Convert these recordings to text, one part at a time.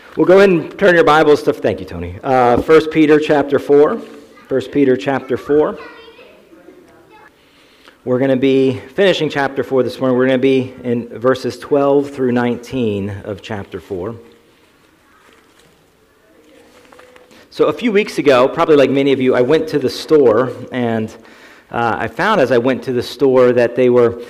Well, go ahead and turn your Bibles to, thank you, Tony, 1 Peter chapter 4. 1 Peter chapter 4. We're going to be finishing chapter 4 this morning. We're going to be in verses 12 through 19 of chapter 4. So a few weeks ago, probably like many of you, I went to the store, and I found as I went to the store that they were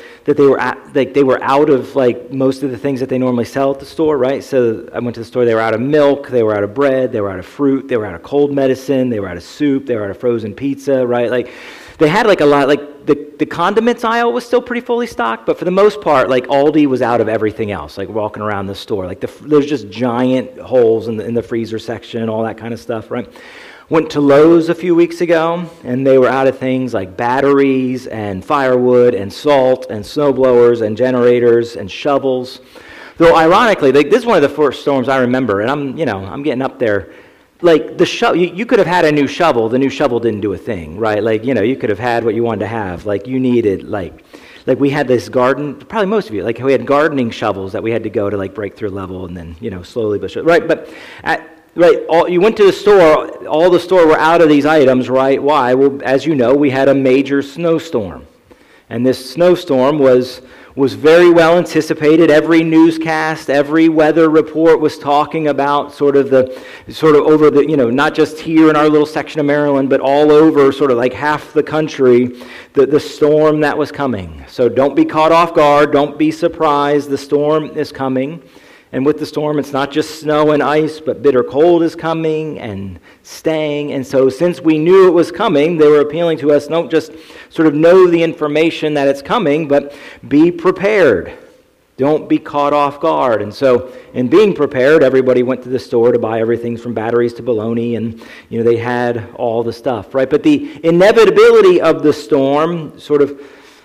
out of like most of the things that they normally sell at the store, right? So I went to the store, they were out of milk, they were out of bread, they were out of fruit, they were out of cold medicine, they were out of soup, they were out of frozen pizza, right? Like they had like a lot, like the condiments aisle was still pretty fully stocked, but for the most part, like Aldi was out of everything else, like walking around the store. Like there's just giant holes in the freezer section, all that kind of stuff, right? Went to Lowe's a few weeks ago, and they were out of things like batteries and firewood and salt and snowblowers and generators and shovels. Though ironically, like, this is one of the first storms I remember, and I'm getting up there. Like the you could have had a new shovel. The new shovel didn't do a thing, right? Like, you could have had what you wanted to have. Like you needed like we had this garden. Probably most of you, like we had gardening shovels that we had to go to like breakthrough level, and then slowly but surely, right? But you went to the store, all the store were out of these items, right? Why? Well, as you know, we had a major snowstorm. And this snowstorm was very well anticipated. Every newscast, every weather report was talking about sort of over the, not just here in our little section of Maryland, but all over sort of like half the country, the storm that was coming. So don't be caught off guard. Don't be surprised. The storm is coming. And with the storm, it's not just snow and ice, but bitter cold is coming and staying. And so since we knew it was coming, they were appealing to us, don't just sort of know the information that it's coming, but be prepared. Don't be caught off guard. And so in being prepared, everybody went to the store to buy everything from batteries to bologna, and they had all the stuff, right? But the inevitability of the storm sort of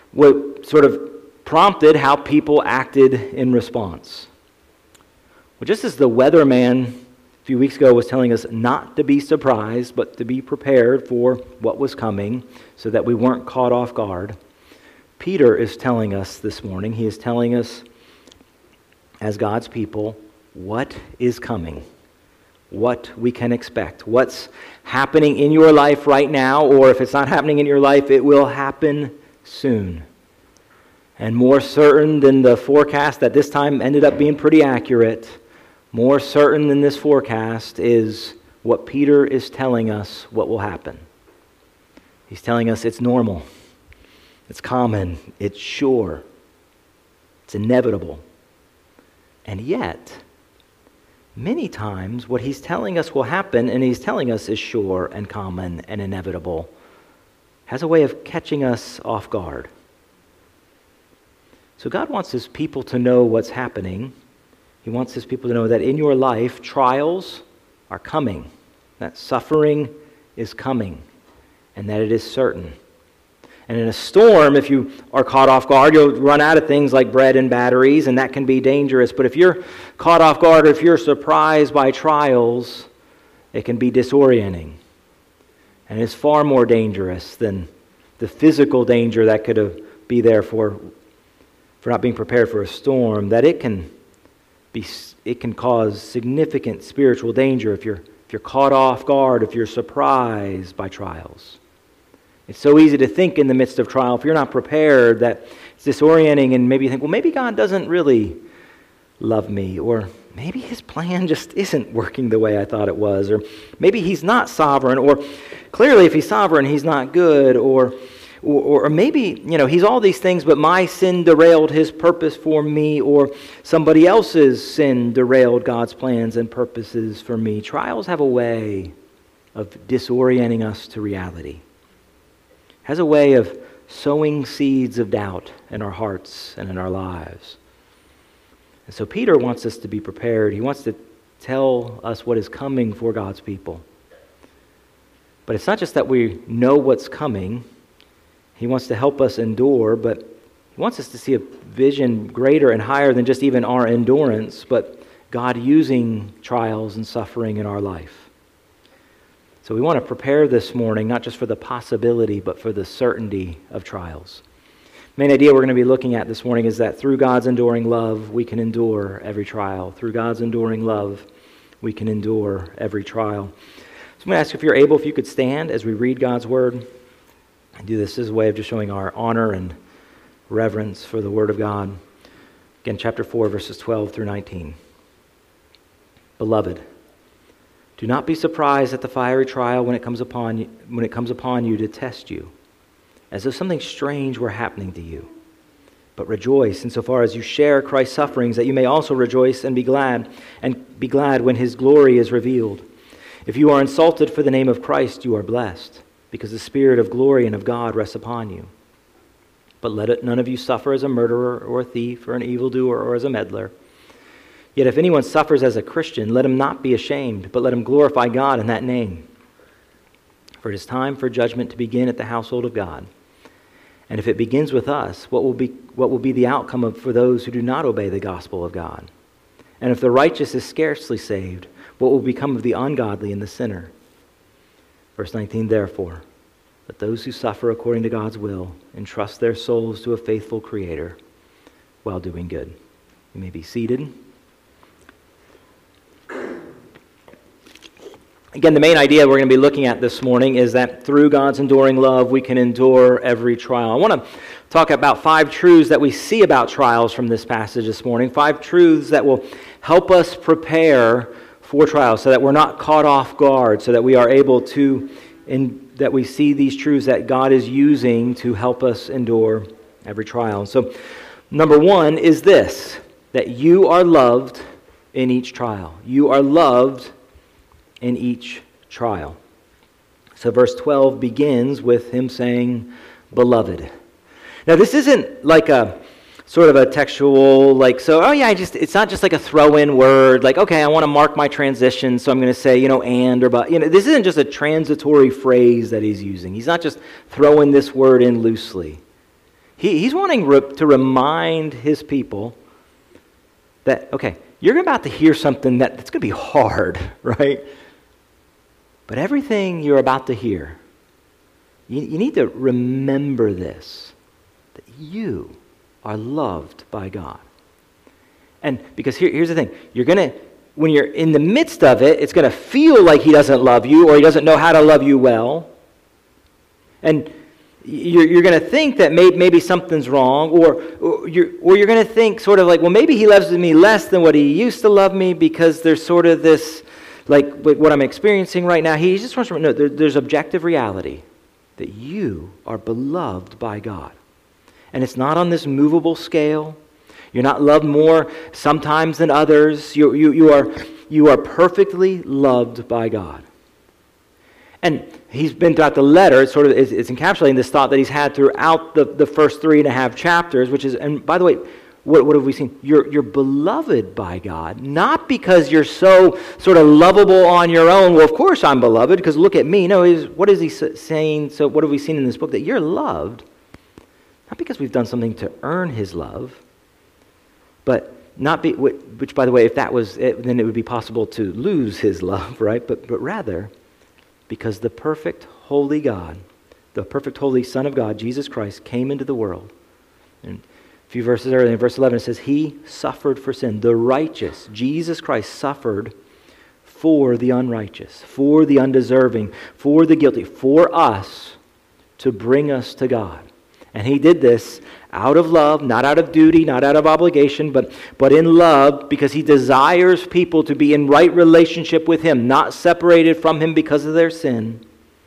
prompted how people acted in response. Well, just as the weatherman a few weeks ago was telling us not to be surprised, but to be prepared for what was coming so that we weren't caught off guard, Peter is telling us this morning, he is telling us as God's people what is coming, what we can expect, what's happening in your life right now, or if it's not happening in your life, it will happen soon. And more certain than the forecast that this time ended up being pretty accurate, more certain than this forecast is what Peter is telling us what will happen. He's telling us it's normal, it's common, it's sure, it's inevitable. And yet, many times what he's telling us will happen, and he's telling us is sure and common and inevitable, has a way of catching us off guard. So God wants his people to know what's happening. He wants his people to know that in your life, trials are coming, that suffering is coming, and that it is certain. And in a storm, if you are caught off guard, you'll run out of things like bread and batteries, and that can be dangerous. But if you're caught off guard, or if you're surprised by trials, it can be disorienting. And it's far more dangerous than the physical danger that could be there for not being prepared for a storm, that it can cause significant spiritual danger if you're caught off guard, if you're surprised by trials. It's so easy to think in the midst of trial, if you're not prepared, that it's disorienting, and maybe you think, well, maybe God doesn't really love me, or maybe his plan just isn't working the way I thought it was, or maybe he's not sovereign, or clearly if he's sovereign, he's not good, or maybe, he's all these things, but my sin derailed his purpose for me, or somebody else's sin derailed God's plans and purposes for me. Trials have a way of disorienting us to reality. Has a way of sowing seeds of doubt in our hearts and in our lives. And so Peter wants us to be prepared. He wants to tell us what is coming for God's people. But it's not just that we know what's coming. He wants to help us endure, but he wants us to see a vision greater and higher than just even our endurance, but God using trials and suffering in our life. So we want to prepare this morning, not just for the possibility, but for the certainty of trials. Main idea we're going to be looking at this morning is that through God's enduring love, we can endure every trial. Through God's enduring love, we can endure every trial. So I'm going to ask if you're able, if you could stand as we read God's word. I do this as a way of just showing our honor and reverence for the word of God. Again, chapter 4, verses 12 through 19. Beloved, do not be surprised at the fiery trial when it comes upon you to test you, as though something strange were happening to you. But rejoice insofar as you share Christ's sufferings, that you may also rejoice and be glad when his glory is revealed. If you are insulted for the name of Christ, you are blessed, because the Spirit of glory and of God rests upon you. But let none of you suffer as a murderer or a thief or an evildoer or as a meddler. Yet if anyone suffers as a Christian, let him not be ashamed, but let him glorify God in that name. For it is time for judgment to begin at the household of God. And if it begins with us, what will be the outcome for those who do not obey the gospel of God? And if the righteous is scarcely saved, what will become of the ungodly and the sinner? Verse 19, therefore, let those who suffer according to God's will entrust their souls to a faithful Creator while doing good. You may be seated. Again, the main idea we're going to be looking at this morning is that through God's enduring love, we can endure every trial. I want to talk about 5 truths that we see about trials from this passage this morning, 5 truths that will help us prepare for trials so that we're not caught off guard, so that we are able to, that we see these truths that God is using to help us endure every trial. And so, number 1 is this, that you are loved in each trial. You are loved in each trial. So verse 12 begins with him saying, beloved. Now this isn't like a sort of a textual, it's not just like a throw-in word, like, okay, I want to mark my transition, so I'm going to say, and, or but, this isn't just a transitory phrase that he's using. He's not just throwing this word in loosely. He's wanting to remind his people that, okay, you're about to hear something that's going to be hard, right? But everything you're about to hear, you need to remember this, that you are loved by God. And because here's the thing, when you're in the midst of it, it's going to feel like he doesn't love you or he doesn't know how to love you well. And you're going to think that maybe something's wrong, or you're going to think sort of like, well, maybe he loves me less than what he used to love me because there's sort of this, like what I'm experiencing right now. He just wants to know there's objective reality that you are beloved by God. And it's not on this movable scale. You're not loved more sometimes than others. You are perfectly loved by God. And he's been throughout the letter, it's encapsulating this thought that he's had throughout the first 3.5 chapters, which is, and by the way, what have we seen? You're beloved by God, not because you're so sort of lovable on your own. Well, of course I'm beloved, because look at me. No, what is he saying? So what have we seen in this book? That you're loved, not because we've done something to earn his love, but which, by the way, if that was it, then it would be possible to lose his love, right? But rather, because the perfect holy God, the perfect holy Son of God, Jesus Christ, came into the world. And a few verses earlier, in verse 11, it says, he suffered for sin. The righteous, Jesus Christ, suffered for the unrighteous, for the undeserving, for the guilty, for us, to bring us to God. And he did this out of love, not out of duty, not out of obligation, but in love, because he desires people to be in right relationship with him, not separated from him because of their sin.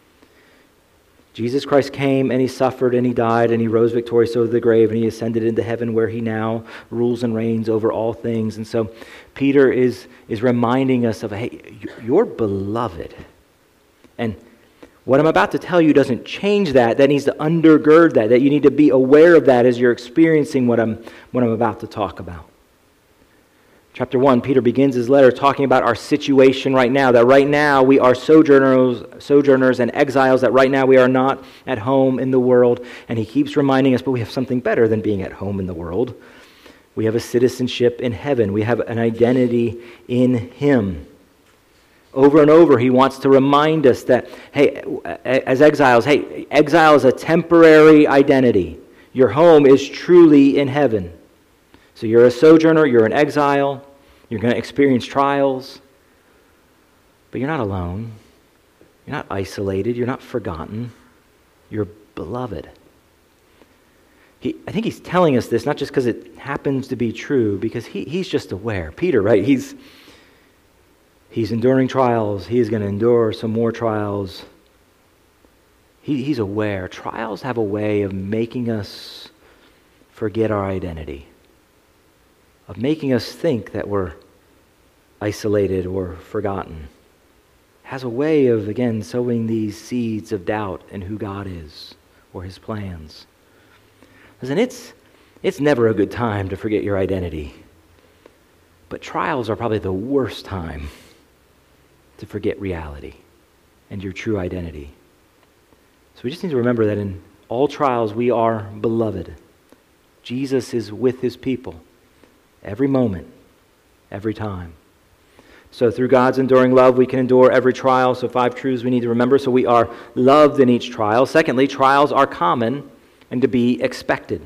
Jesus Christ came and he suffered and he died and he rose victorious over the grave and he ascended into heaven where he now rules and reigns over all things. And so Peter is reminding us of, hey, you're beloved. And what I'm about to tell you doesn't change that. That needs to undergird that you need to be aware of that as you're experiencing what I'm about to talk about. Chapter 1, Peter begins his letter talking about our situation right now, that right now we are sojourners and exiles, that right now we are not at home in the world. And he keeps reminding us, but we have something better than being at home in the world. We have a citizenship in heaven. We have an identity in him. Over and over, he wants to remind us that, hey, as exiles, hey, exile is a temporary identity. Your home is truly in heaven. So you're a sojourner, you're an exile, you're going to experience trials, But you're not alone. You're not isolated. You're not forgotten. You're beloved. I think he's telling us this not just because it happens to be true, because he's just aware. Peter, right? He's enduring trials. He is going to endure some more trials. He's aware. Trials have a way of making us forget our identity, of making us think that we're isolated or forgotten. Has a way of, again, sowing these seeds of doubt in who God is or his plans. Listen, it's never a good time to forget your identity. But trials are probably the worst time to forget reality and your true identity. So we just need to remember that in all trials we are beloved. Jesus is with his people every moment, every time. So through God's enduring love, we can endure every trial. So 5 truths we need to remember. So we are loved in each trial. Secondly, trials are common and to be expected.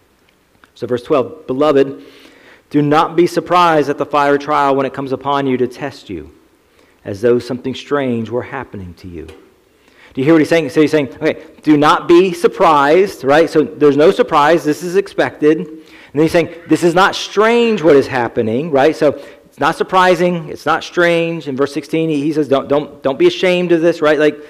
So verse 12, beloved, do not be surprised at the fiery trial when it comes upon you to test you, as though something strange were happening to you. Do you hear what he's saying? So he's saying, okay, do not be surprised, right? So there's no surprise. This is expected. And then he's saying, this is not strange what is happening, right? So it's not surprising. It's not strange. In verse 16, he says, don't be ashamed of this, right? Like,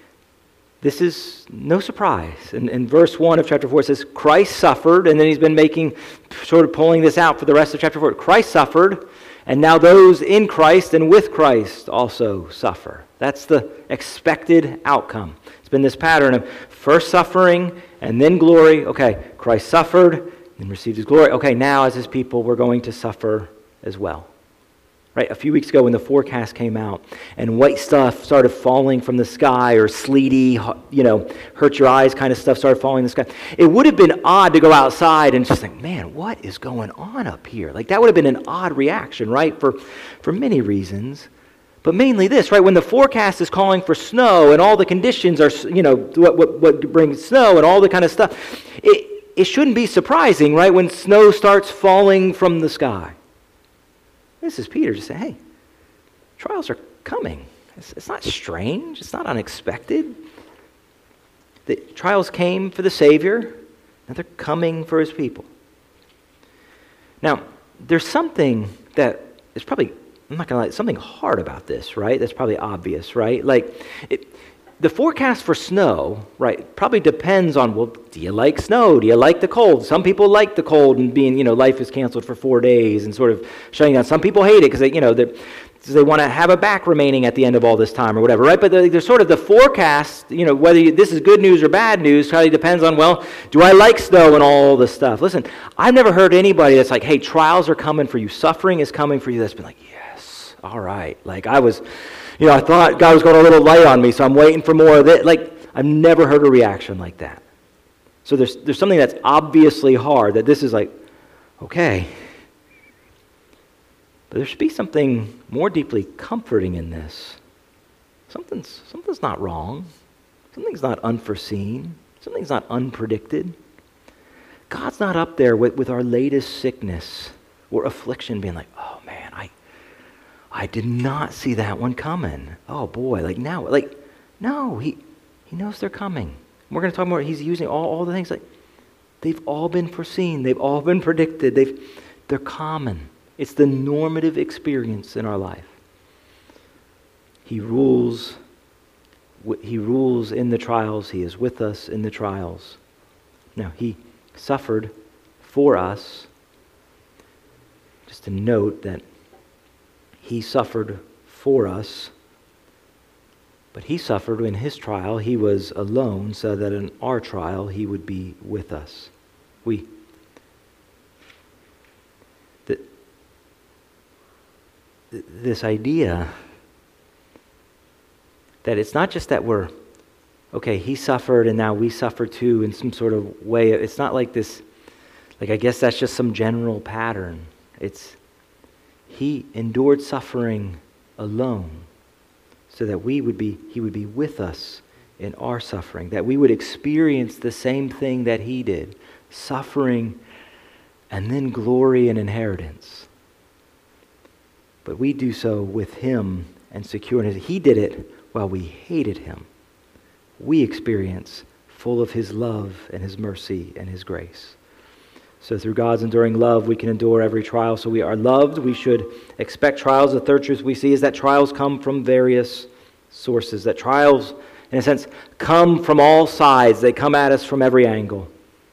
this is no surprise. And in verse 1 of chapter 4, it says, Christ suffered, and then he's been pulling this out for the rest of chapter 4. Christ suffered, and now those in Christ and with Christ also suffer. That's the expected outcome. It's been this pattern of first suffering and then glory. Okay, Christ suffered and received his glory. Okay, now as his people, we're going to suffer as well. Right, a few weeks ago when the forecast came out and white stuff started falling from the sky, or sleety, hurt your eyes kind of stuff started falling in the sky, it would have been odd to go outside and just think, man, what is going on up here? Like, that would have been an odd reaction, right, for many reasons. But mainly this, right, when the forecast is calling for snow and all the conditions are, what brings snow and all the kind of stuff, it shouldn't be surprising, right, when snow starts falling from the sky. This is Peter just saying, hey, trials are coming. It's not strange. It's not unexpected. The trials came for the Savior, and they're coming for his people. Now, there's something that is probably, I'm not going to lie, something hard about this, right? That's probably obvious, right? The forecast for snow, right, probably depends on, well, do you like snow? Do you like the cold? Some people like the cold and being, life is canceled for 4 days and sort of shutting down. Some people hate it because they want to have a back remaining at the end of all this time or whatever, right? But there's sort of the forecast, whether this is good news or bad news, probably depends on, well, do I like snow and all this stuff? Listen, I've never heard anybody that's like, hey, trials are coming for you. Suffering is coming for you. That's been like, yes, all right. Like I thought God was going a little light on me, so I'm waiting for more of it. Like, I've never heard a reaction like that. So there's something that's obviously hard, that this is like, okay. But there should be something more deeply comforting in this. Something's not wrong. Something's not unforeseen. Something's not unpredicted. God's not up there with our latest sickness or affliction being like, oh man, I did not see that one coming. Oh boy, no, he knows they're coming. We're going to talk more. He's using all the things, they've all been foreseen. They've all been predicted. They're common. It's the normative experience in our life. He rules in the trials. He is with us in the trials. Now, he suffered for us. Just to note that he suffered for us, but he suffered in his trial. He was alone so that in our trial he would be with us. This idea that it's not just that we're, okay, he suffered and now we suffer too in some sort of way. It's not like this, I guess that's just some general pattern. He endured suffering alone so that he would be with us in our suffering, that we would experience the same thing that he did, suffering and then glory and inheritance. But we do so with him and secure. And he did it while we hated him. We experience full of his love and his mercy and his grace. So through God's enduring love, we can endure every trial. So we are loved. We should expect trials. The third truth we see is that trials come from various sources. That trials, in a sense, come from all sides. They come at us from every angle.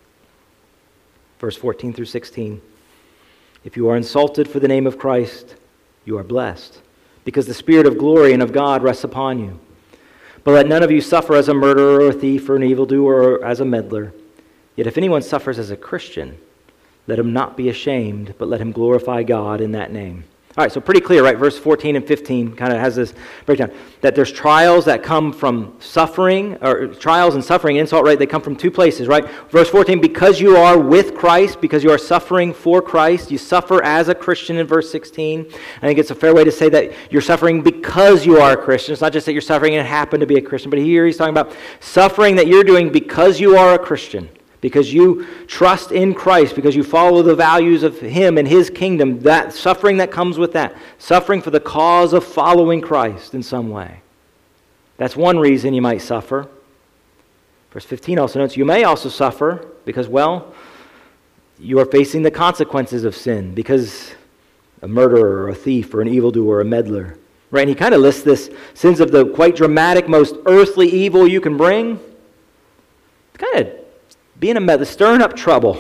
Verse 14 through 16. If you are insulted for the name of Christ, you are blessed, because the Spirit of glory and of God rests upon you. But let none of you suffer as a murderer or a thief or an evildoer or as a meddler. Yet if anyone suffers as a Christian, let him not be ashamed, but let him glorify God in that name. All right, so pretty clear, right? Verse 14 and 15 kind of has this breakdown. That there's trials that come from suffering, or trials and suffering, insult, right? They come from two places, right? Verse 14, because you are with Christ, because you are suffering for Christ, you suffer as a Christian in verse 16. I think it's a fair way to say that you're suffering because you are a Christian. It's not just that you're suffering and happen to be a Christian, but here he's talking about suffering that you're doing because you are a Christian. Because you trust in Christ, because you follow the values of him and his kingdom, that suffering that comes with that, suffering for the cause of following Christ in some way. That's one reason you might suffer. Verse 15 also notes, you may also suffer because, well, you are facing the consequences of sin, because a murderer or a thief or an evildoer or a meddler. Right? And he kind of lists this sins of the quite dramatic, most earthly evil you can bring. Kind of being a meddler, stirring up trouble,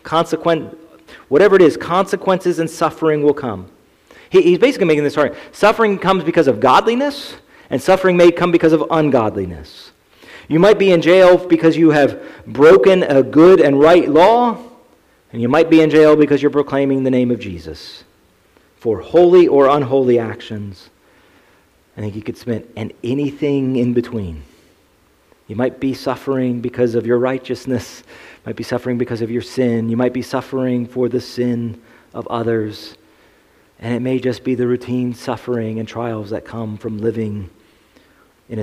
whatever it is, consequences and suffering will come. He's basically making this argument. Suffering comes because of godliness, and suffering may come because of ungodliness. You might be in jail because you have broken a good and right law, and you might be in jail because you're proclaiming the name of Jesus for holy or unholy actions. I think you could submit, and anything in between. You might be suffering because of your righteousness. You might be suffering because of your sin. You might be suffering for the sin of others. And it may just be the routine suffering and trials that come from living in a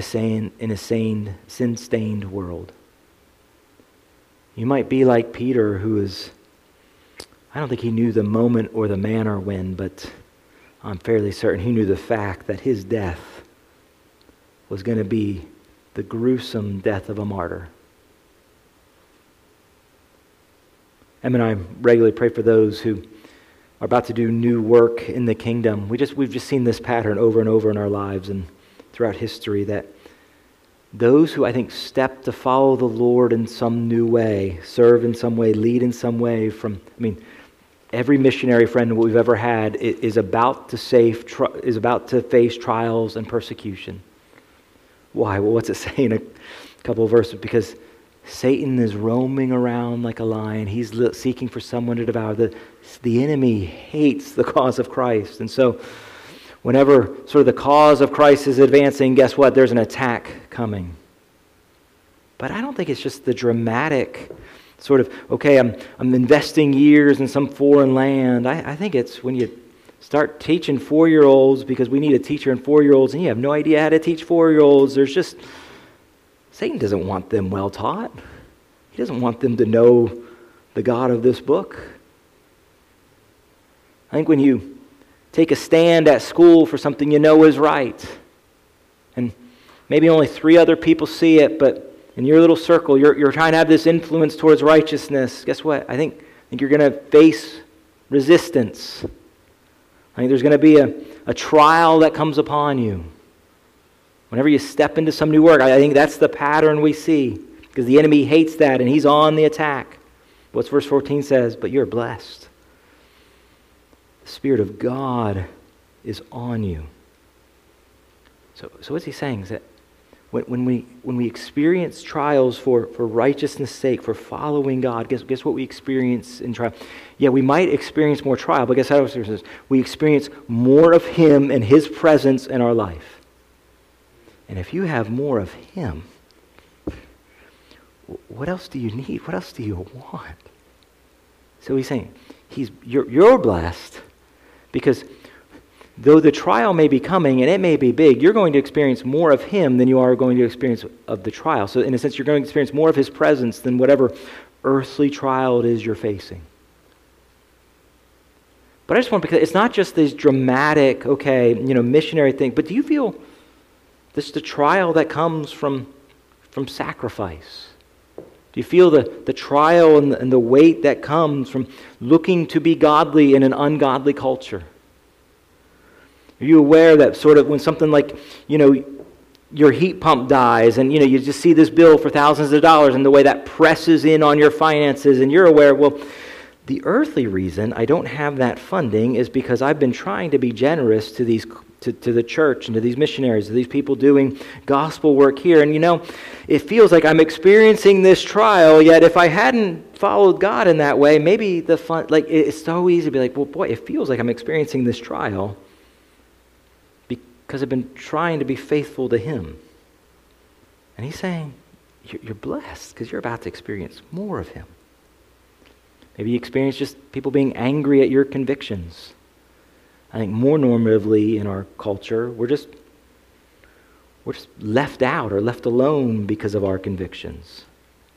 sin-stained world. You might be like Peter, I don't think he knew the moment or the manner when, but I'm fairly certain he knew the fact that his death was going to be the gruesome death of a martyr. Em and I regularly pray for those who are about to do new work in the kingdom. We've just seen this pattern over and over in our lives and throughout history, that those who I think step to follow the Lord in some new way, serve in some way, lead in some way every missionary friend we've ever had is about to face trials and persecution. Why? Well, what's it say in a couple of verses? Because Satan is roaming around like a lion. He's seeking for someone to devour. The enemy hates the cause of Christ. And so whenever sort of the cause of Christ is advancing, guess what? There's an attack coming. But I don't think it's just the dramatic sort of, okay, I'm investing years in some foreign land. I think it's when you start teaching 4-year-olds, because we need a teacher in 4-year-olds, and you have no idea how to teach 4-year-olds. Satan doesn't want them well taught. He doesn't want them to know the God of this book. I think when you take a stand at school for something you know is right, and maybe only 3 other people see it, but in your little circle, you're trying to have this influence towards righteousness, guess what? I think you're going to face resistance. I think there's going to be a trial that comes upon you. Whenever you step into some new work, I think that's the pattern we see, because the enemy hates that and he's on the attack. What's verse 14 says? But you're blessed. The Spirit of God is on you. So what's he saying? Is that when we experience trials for righteousness' sake, for following God, guess what we experience in trial? Yeah, we might experience more trial, but guess how it says? We experience more of Him and His presence in our life. And if you have more of Him, what else do you need? What else do you want? So he's saying, you're blessed, because though the trial may be coming and it may be big, you're going to experience more of Him than you are going to experience of the trial. So in a sense, you're going to experience more of His presence than whatever earthly trial it is you're facing. But I just want, because it's not just these dramatic, missionary thing, but do you feel this the trial that comes from sacrifice? Do you feel the trial and the weight that comes from looking to be godly in an ungodly culture? Are you aware that sort of when something like, your heat pump dies and, you just see this bill for thousands of dollars and the way that presses in on your finances, and you're aware, well, the earthly reason I don't have that funding is because I've been trying to be generous to the church and to these missionaries, to these people doing gospel work here. And it feels like I'm experiencing this trial, yet if I hadn't followed God in that way, maybe it's so easy to be like, well, boy, it feels like I'm experiencing this trial because I've been trying to be faithful to Him. And He's saying, you're blessed because you're about to experience more of Him. Maybe you experience just people being angry at your convictions. I think more normatively in our culture, we're just left out or left alone because of our convictions.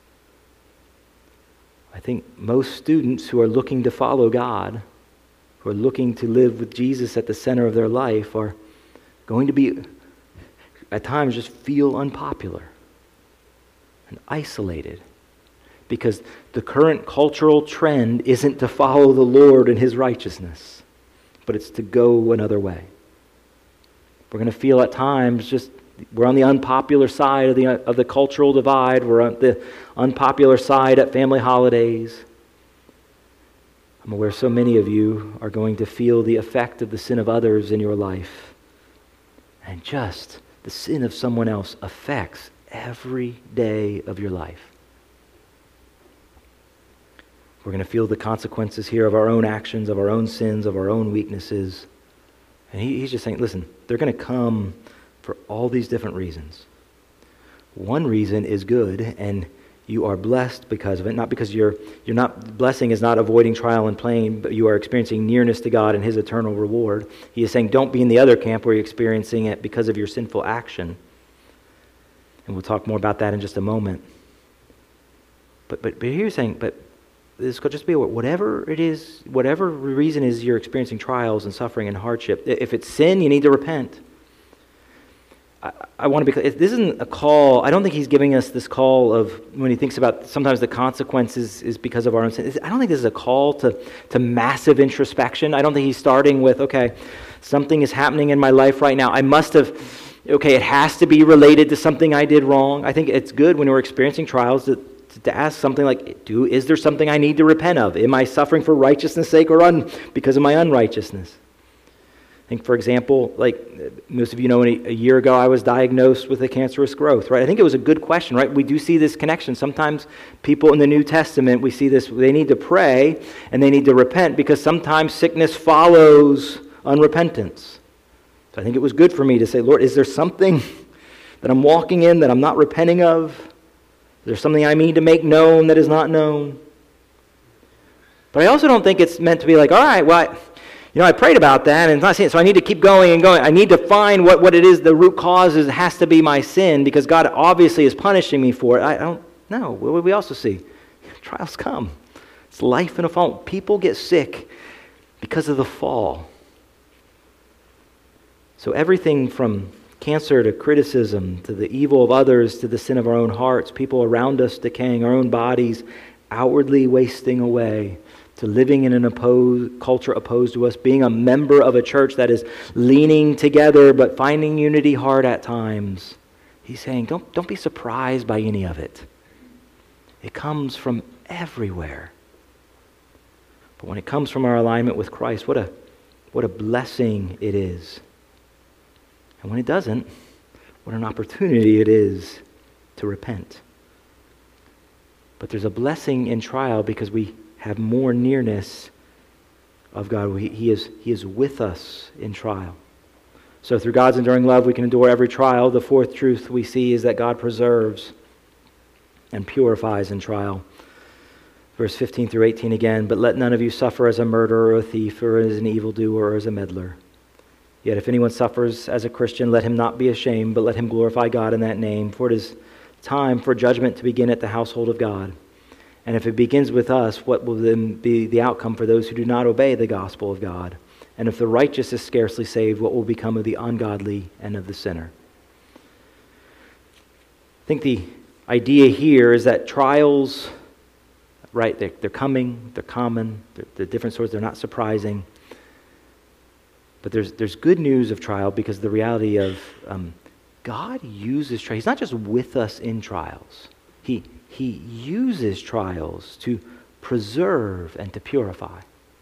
I think most students who are looking to follow God, who are looking to live with Jesus at the center of their life, are going to be, at times, just feel unpopular and isolated. Because the current cultural trend isn't to follow the Lord and His righteousness, but it's to go another way. We're going to feel at times we're on the unpopular side of the cultural divide. We're on the unpopular side at family holidays. I'm aware so many of you are going to feel the effect of the sin of others in your life. And just the sin of someone else affects every day of your life. We're going to feel the consequences here of our own actions, of our own sins, of our own weaknesses. And he's just saying, listen, they're going to come for all these different reasons. One reason is good, and you are blessed because of it. Not because blessing is not avoiding trial and pain, but you are experiencing nearness to God and His eternal reward. He is saying, don't be in the other camp where you're experiencing it because of your sinful action. And we'll talk more about that in just a moment. But here you're saying, but this could just be whatever it is, whatever reason is you're experiencing trials and suffering and hardship. If it's sin, you need to repent. I want to be clear. This isn't a call. I don't think He's giving us this call of when He thinks about sometimes the consequences is because of our own sin. I don't think this is a call to massive introspection. I don't think He's starting with, something is happening in my life right now. It has to be related to something I did wrong. I think it's good when we're experiencing trials to ask something like, is there something I need to repent of? Am I suffering for righteousness' sake or because of my unrighteousness? I think, for example, like most of you know, a year ago I was diagnosed with a cancerous growth, right? I think it was a good question, right? We do see this connection. Sometimes people in the New Testament, we see this, they need to pray and they need to repent because sometimes sickness follows unrepentance. So I think it was good for me to say, Lord, is there something that I'm walking in that I'm not repenting of? Is there something I need to make known that is not known? But I also don't think it's meant to be like, all right, well, I prayed about that, and it's not sin, so I need to keep going and going. I need to find what it is, the root cause is. It has to be my sin, because God obviously is punishing me for it. I don't know. What would we also see? Trials come. It's life in a fall. People get sick because of the fall. So everything from cancer to criticism, to the evil of others, to the sin of our own hearts, people around us decaying, our own bodies outwardly wasting away, to living in an culture opposed to us, being a member of a church that is leaning together but finding unity hard at times. He's saying, don't be surprised by any of it. It comes from everywhere. But when it comes from our alignment with Christ, what a blessing it is. And when it doesn't, what an opportunity it is to repent. But there's a blessing in trial because we have more nearness of God. He is with us in trial. So through God's enduring love, we can endure every trial. The fourth truth we see is that God preserves and purifies in trial. Verse 15 through 18 again, but let none of you suffer as a murderer or a thief or as an evildoer or as a meddler. Yet if anyone suffers as a Christian, let him not be ashamed, but let him glorify God in that name. For it is time for judgment to begin at the household of God. And if it begins with us, what will then be the outcome for those who do not obey the gospel of God? And if the righteous is scarcely saved, what will become of the ungodly and of the sinner? I think the idea here is that trials, right, they're coming, they're common, they're different sorts, they're not surprising. But there's good news of trial because the reality of God uses trials. He's not just with us in trials. He uses trials to preserve and to purify.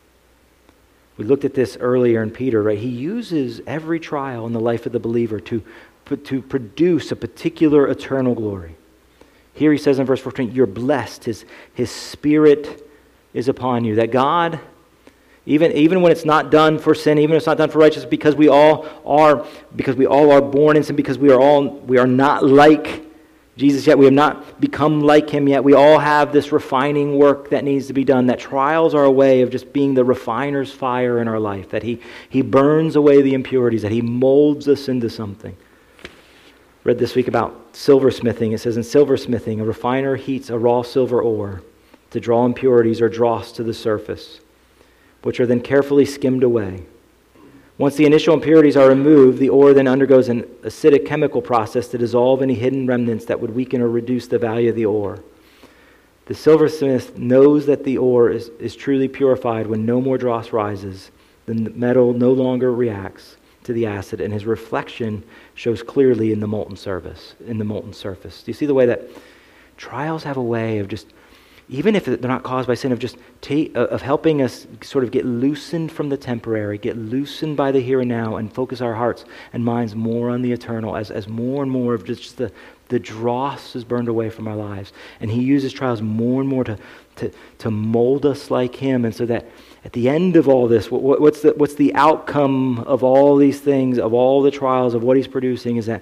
We looked at this earlier in Peter, right? He uses every trial in the life of the believer to produce a particular eternal glory. Here he says in verse 14, you're blessed. His Spirit is upon you. That God, even when it's not done for sin, even when it's not done for righteousness, because we all are born in sin, because we are not like Jesus yet, we have not become like him yet. We all have this refining work that needs to be done. That trials are a way of just being the refiner's fire in our life. That he burns away the impurities. That he molds us into something. Read this week about silversmithing. It says in silversmithing, a refiner heats a raw silver ore to draw impurities or dross to the surface, which are then carefully skimmed away. Once the initial impurities are removed, the ore then undergoes an acidic chemical process to dissolve any hidden remnants that would weaken or reduce the value of the ore. The silversmith knows that the ore is truly purified when no more dross rises. The metal no longer reacts to the acid, and his reflection shows clearly in the molten surface. Do you see the way that trials have a way of just, even if they're not caused by sin, of helping us sort of get loosened from the temporary, get loosened by the here and now, and focus our hearts and minds more on the eternal as more and more of just the dross is burned away from our lives. And he uses trials more and more to mold us like him, and so that at the end of all this, what's the outcome of all these things, of all the trials, of what he's producing, is that,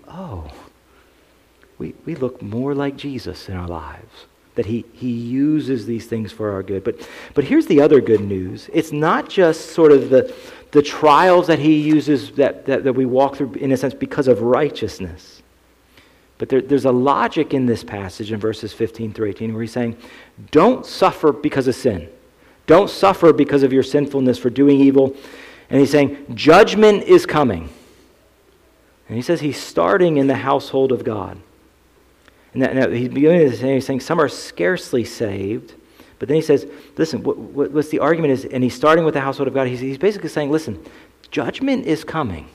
we look more like Jesus in our lives. That he uses these things for our good. But here's the other good news. It's not just sort of the trials that he uses that we walk through, in a sense, because of righteousness. But there's a logic in this passage in verses 15 through 18 where he's saying, don't suffer because of sin. Don't suffer because of your sinfulness for doing evil. And he's saying, judgment is coming. And he says he's starting in the household of God. And he's beginning to say, he's saying some are scarcely saved. But then he says, listen, what's the argument is, and he's starting with the household of God. He's basically saying, listen, judgment is coming.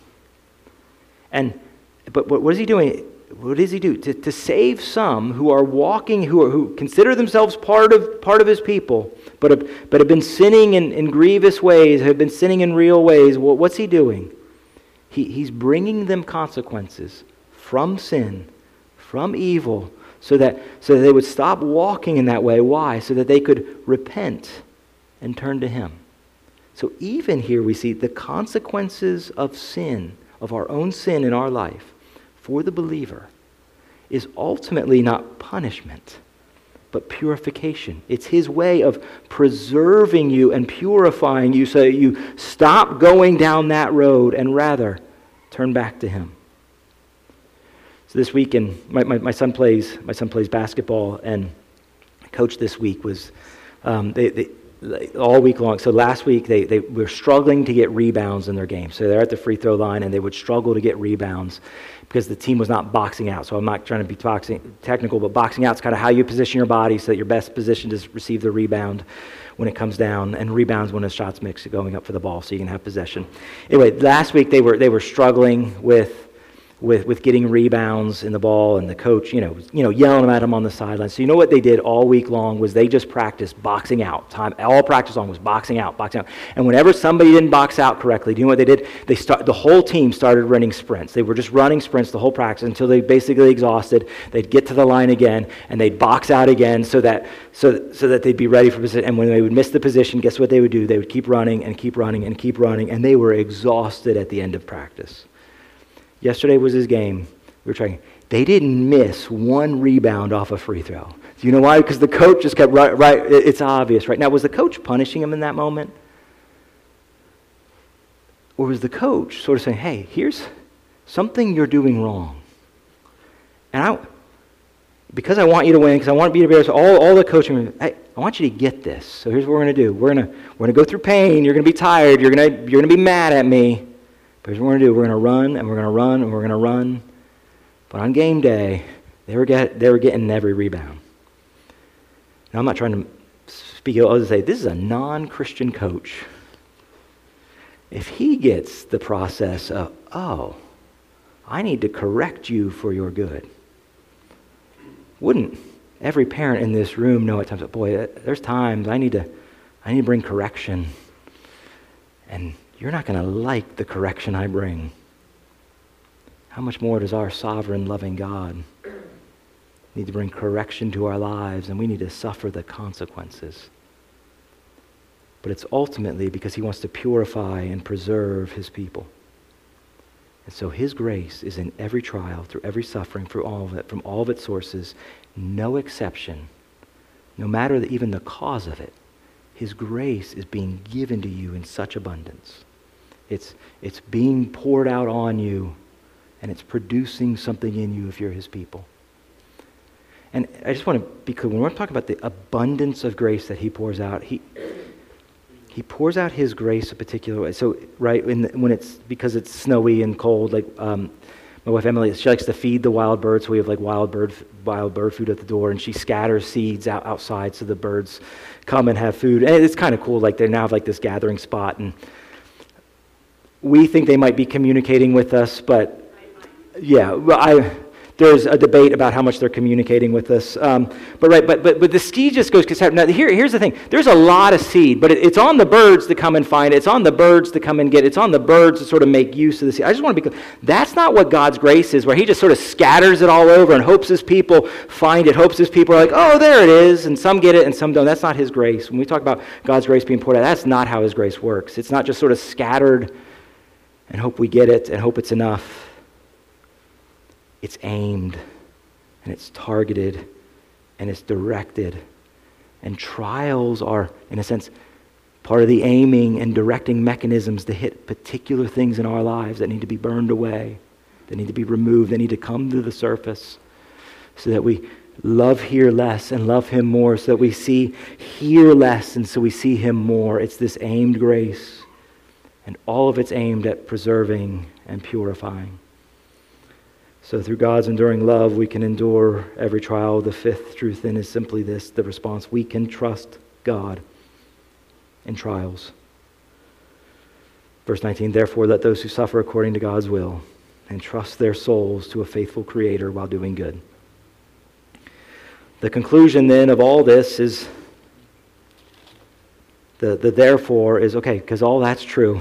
But what is he doing? What does he do? To save some who are walking, who consider themselves part of his people, but have been sinning in grievous ways, have been sinning in real ways. Well, what's he doing? He's bringing them consequences from sin, from evil, so that they would stop walking in that way. Why? So that they could repent and turn to him. So even here we see the consequences of sin, of our own sin in our life, for the believer, is ultimately not punishment, but purification. It's his way of preserving you and purifying you so that you stop going down that road and rather turn back to him. So this week, my son plays basketball, and coach this week was all week long. So last week they were struggling to get rebounds in their game. So they're at the free throw line and they would struggle to get rebounds because the team was not boxing out. So I'm not trying to be technical, but boxing out is kind of how you position your body so that you're best positioned to receive the rebound when it comes down, and rebounds when a shot's mixed going up for the ball so you can have possession. Anyway, last week they were struggling with getting rebounds in the ball, and the coach, yelling at them on the sideline. So you know what they did all week long was they just practiced boxing out. All practice long was boxing out. And whenever somebody didn't box out correctly, do you know what they did? The whole team started running sprints. They were just running sprints the whole practice until they basically exhausted. They'd get to the line again, and they'd box out again so that they'd be ready for position. And when they would miss the position, guess what they would do? They would keep running and keep running and keep running, and they were exhausted at the end of practice. Yesterday was his game. They didn't miss one rebound off a free throw. Do you know why? Because the coach just kept right. It's obvious, right? Now, was the coach punishing him in that moment? Or was the coach sort of saying, hey, here's something you're doing wrong. And because I want you to win, because I want you to be able to, all the coaching, I want you to get this. So here's what we're going to do. We're going to go through pain. You're going to be tired. You're going to be mad at me. But here's what we're going to do. We're going to run, and we're going to run, and we're going to run. But on game day, they were getting every rebound. Now, I'm not trying to speak ill to say, this is a non-Christian coach. If he gets the process of, oh, I need to correct you for your good. Wouldn't every parent in this room know at times, boy, there's times I need to bring correction, and you're not going to like the correction I bring. How much more does our sovereign, loving God need to bring correction to our lives, and we need to suffer the consequences? But it's ultimately because he wants to purify and preserve his people. And so his grace is in every trial, through every suffering, through all of it, from all of its sources, no exception, no matter even the cause of it. His grace is being given to you in such abundance. It's being poured out on you, and it's producing something in you if you're his people. And I just want to be clear, when we're talking about the abundance of grace that he pours out, he pours out his grace a particular way. So, right, because it's snowy and cold, like my wife Emily, she likes to feed the wild birds. So we have like wild bird food at the door, and she scatters seeds outside so the birds come and have food. And it's kind of cool. Like they now have like this gathering spot, and we think they might be communicating with us, but yeah, there's a debate about how much they're communicating with us. But the seed just goes, now here's the thing. There's a lot of seed, but it's on the birds to come and find it. It's on the birds to come and get it. It's on the birds to sort of make use of the seed. I just want to be clear. That's not what God's grace is, where he just sort of scatters it all over and hopes his people find it, hopes his people are like, oh, there it is, and some get it and some don't. That's not his grace. When we talk about God's grace being poured out, that's not how his grace works. It's not just sort of scattered and hope we get it and hope it's enough. It's aimed, and it's targeted, and it's directed. And trials are, in a sense, part of the aiming and directing mechanisms to hit particular things in our lives that need to be burned away, that need to be removed, that need to come to the surface, so that we love here less and love him more, so that we see here less and so we see him more. It's this aimed grace, and all of it's aimed at preserving and purifying. So through God's enduring love, we can endure every trial. The fifth truth then is simply this, the response. We can trust God in trials. Verse 19, therefore let those who suffer according to God's will entrust their souls to a faithful Creator while doing good. The conclusion then of all this is, the therefore is, okay, because all that's true,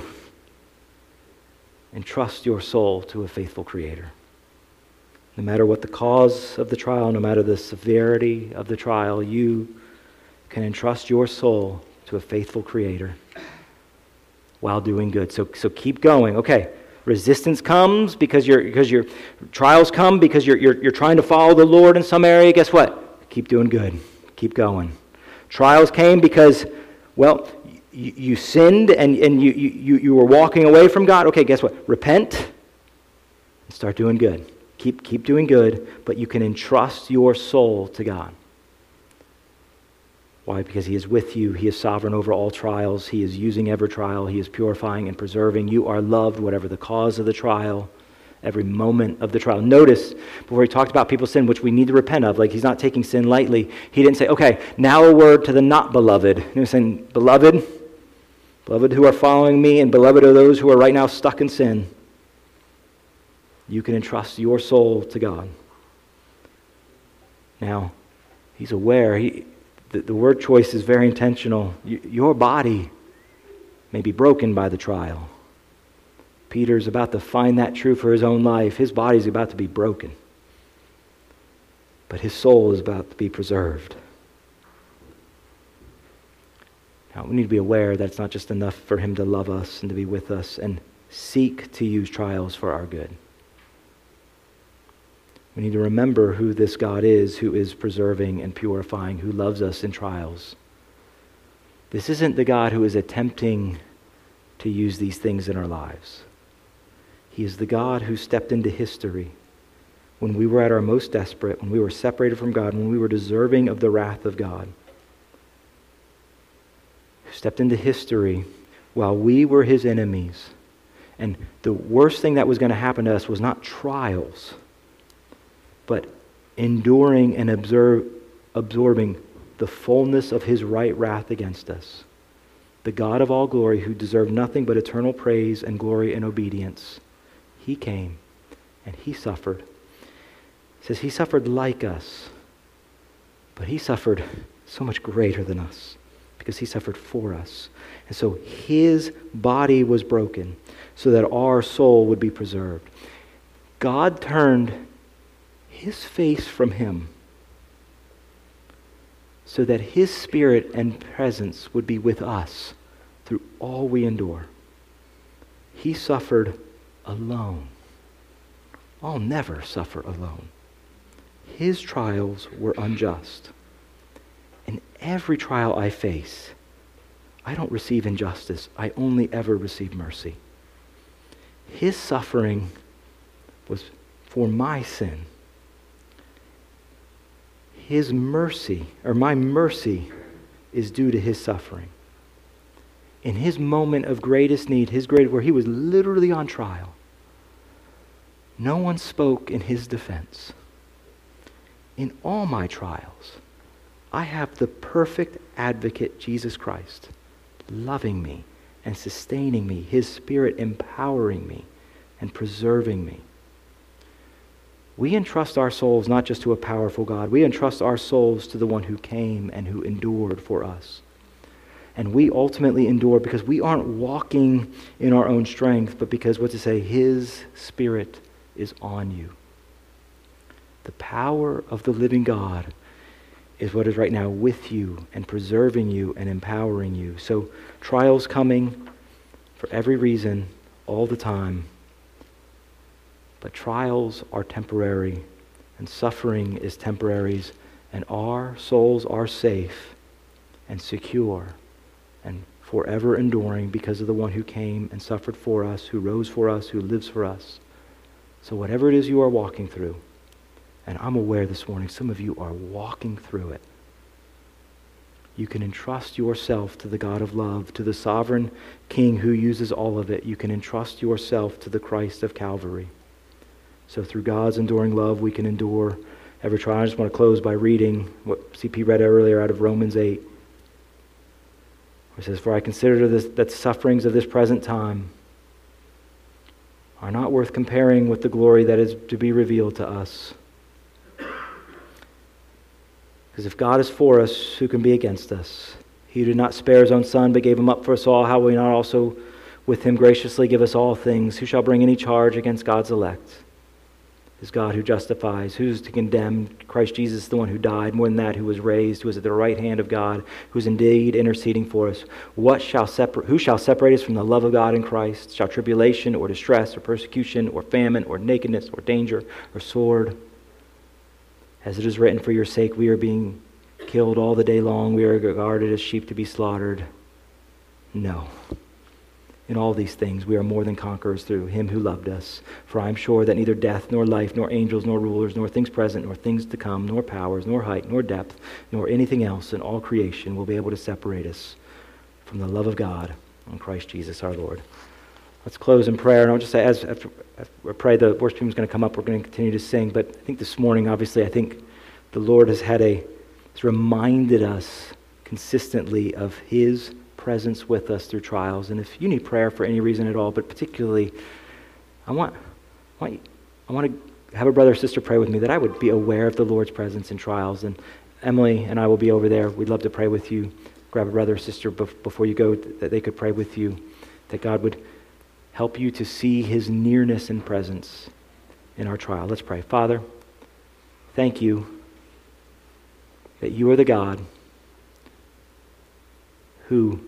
entrust your soul to a faithful Creator. No matter what the cause of the trial, no matter the severity of the trial, you can entrust your soul to a faithful Creator while doing good. So keep going. Okay, resistance comes because your trials come because you're trying to follow the Lord in some area. Guess what? Keep doing good. Keep going. Trials came because, well, you sinned and you were walking away from God. Okay, guess what? Repent and start doing good. Keep doing good, but you can entrust your soul to God. Why? Because he is with you. He is sovereign over all trials. He is using every trial. He is purifying and preserving. You are loved, whatever the cause of the trial, every moment of the trial. Notice, before he talked about people's sin, which we need to repent of, like he's not taking sin lightly, he didn't say, okay, now a word to the not beloved. He was saying, beloved who are following me, and beloved are those who are right now stuck in sin. You can entrust your soul to God. Now, he's aware. The word choice is very intentional. Your body may be broken by the trial. Peter's about to find that true for his own life. His body's about to be broken. But his soul is about to be preserved. Now, we need to be aware that it's not just enough for him to love us and to be with us and seek to use trials for our good. We need to remember who this God is, who is preserving and purifying, who loves us in trials. This isn't the God who is attempting to use these things in our lives. He is the God who stepped into history, when we were at our most desperate, when we were separated from God, when we were deserving of the wrath of God, who stepped into history while we were his enemies. And the worst thing that was going to happen to us was not trials, but enduring and absorbing the fullness of his right wrath against us. The God of all glory, who deserved nothing but eternal praise and glory and obedience, he came and he suffered. It says he suffered like us, but he suffered so much greater than us because he suffered for us. And so his body was broken so that our soul would be preserved. God turned his face from him so that his spirit and presence would be with us through all we endure. He suffered alone. I'll never suffer alone. His trials were unjust. In every trial I face, I don't receive injustice. I only ever receive mercy. His suffering was for my sin. His mercy, or my mercy, is due to his suffering. In his moment of greatest need, where he was literally on trial, no one spoke in his defense. In all my trials, I have the perfect advocate, Jesus Christ, loving me and sustaining me, his Spirit empowering me and preserving me. We entrust our souls not just to a powerful God. We entrust our souls to the one who came and who endured for us. And we ultimately endure because we aren't walking in our own strength, but because, what to say, his Spirit is on you. The power of the living God is what is right now with you and preserving you and empowering you. So trials coming for every reason, all the time. But trials are temporary, and suffering is temporary, and our souls are safe and secure and forever enduring because of the one who came and suffered for us, who rose for us, who lives for us. So whatever it is you are walking through, and I'm aware this morning some of you are walking through it, you can entrust yourself to the God of love, to the sovereign King who uses all of it. You can entrust yourself to the Christ of Calvary. So through God's enduring love, we can endure every trial. I just want to close by reading what CP read earlier out of Romans 8. It says, "For I consider that sufferings of this present time are not worth comparing with the glory that is to be revealed to us. Because if God is for us, who can be against us? He who did not spare his own son, but gave him up for us all, how will he not also with him graciously give us all things? Who shall bring any charge against God's elect? It is God who justifies. Who is to condemn? Christ Jesus, the one who died, more than that, who was raised, who is at the right hand of God, who is indeed interceding for us. Who shall separate us from the love of God in Christ? Shall tribulation or distress or persecution or famine or nakedness or danger or sword? As it is written, for your sake we are being killed all the day long. We are regarded as sheep to be slaughtered. No. In all these things we are more than conquerors through him who loved us. For I am sure that neither death, nor life, nor angels, nor rulers, nor things present, nor things to come, nor powers, nor height, nor depth, nor anything else in all creation will be able to separate us from the love of God in Christ Jesus our Lord." Let's close in prayer. And I'll just say, as I pray, the worship team is going to come up. We're going to continue to sing. But I think this morning, obviously, I think the Lord has reminded us consistently of his presence with us through trials. And if you need prayer for any reason at all, but particularly, I want to have a brother or sister pray with me that I would be aware of the Lord's presence in trials. And Emily and I will be over there. We'd love to pray with you. Grab a brother or sister before you go, that they could pray with you, that God would help you to see his nearness and presence in our trial. Let's pray. Father, thank you that you are the God who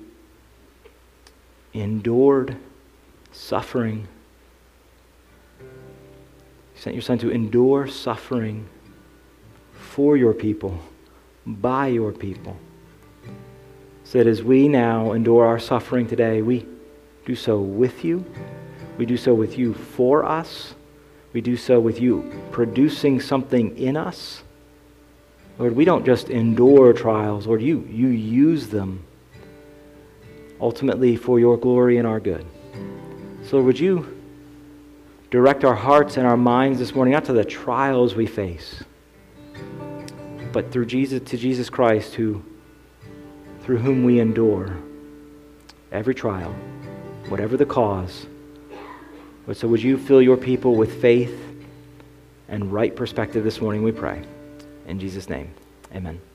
endured suffering. You sent your Son to endure suffering for your people, by your people, so that as we now endure our suffering today, we do so with you. We do so with you for us. We do so with you producing something in us. Lord, we don't just endure trials. Lord, you use them ultimately for your glory and our good. So Lord, would you direct our hearts and our minds this morning, not to the trials we face, but through Jesus Christ, through whom we endure every trial, whatever the cause. But so would you fill your people with faith and right perspective this morning, we pray. In Jesus' name, amen.